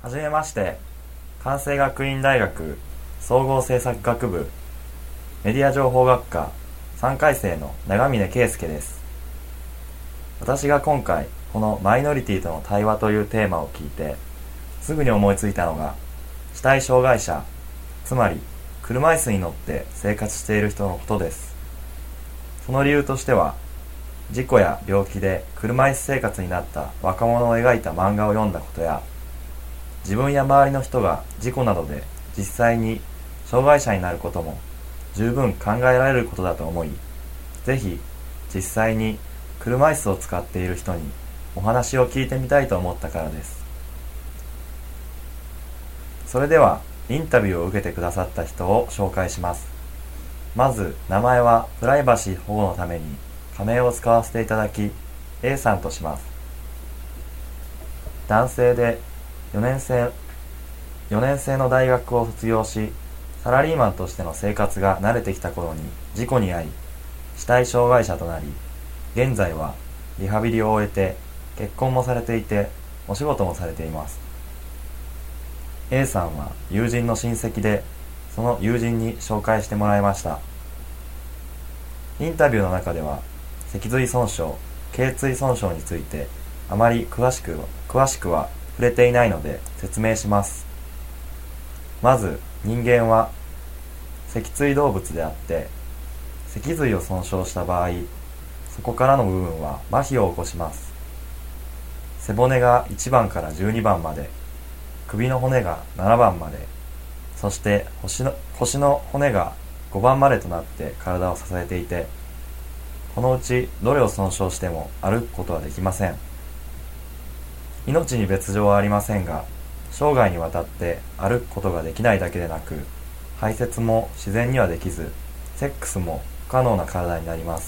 はじめまして。関西学院大学総合政策学部メディア情報学科3回生の長峰圭介です。私が今回このマイノリティとの対話というテーマを聞いてすぐに思いついたのが、肢体障害者、つまり車椅子に乗って生活している人のことです。その理由としては、事故や病気で車椅子生活になった若者を描いた漫画を読んだことや、自分や周りの人が事故などで実際に障害者になることも十分考えられることだと思い、ぜひ実際に車椅子を使っている人にお話を聞いてみたいと思ったからです。それではインタビューを受けてくださった人を紹介します。まず名前はプライバシー保護のために仮名を使わせていただき A さんとします。男性で4年生の大学を卒業し、サラリーマンとしての生活が慣れてきた頃に事故に遭い、肢体障害者となり、現在はリハビリを終えて結婚もされていて、お仕事もされています。A さんは友人の親戚で、その友人に紹介してもらいました。インタビューの中では、脊髄損傷、頸椎損傷についてあまり詳しくは触れていないので説明します。まず、人間は脊椎動物であって、脊髄を損傷した場合、そこからの部分は麻痺を起こします。背骨が1番から12番まで、首の骨が7番まで、そして腰の骨が5番までとなって体を支えていて、このうちどれを損傷しても歩くことはできません。命に別状はありませんが、生涯にわたって歩くことができないだけでなく、排泄も自然にはできず、セックスも不可能な体になります。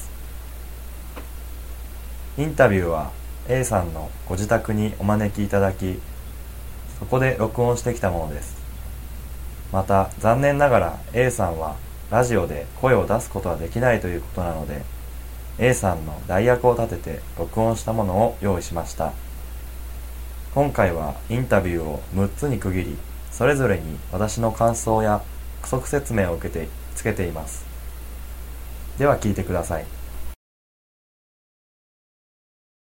インタビューは A さんのご自宅にお招きいただき、そこで録音してきたものです。また残念ながら A さんはラジオで声を出すことはできないということなので、A さんの代役を立てて録音したものを用意しました。今回はインタビューを6つに区切り、それぞれに私の感想や補足説明をつけています。では聞いてください。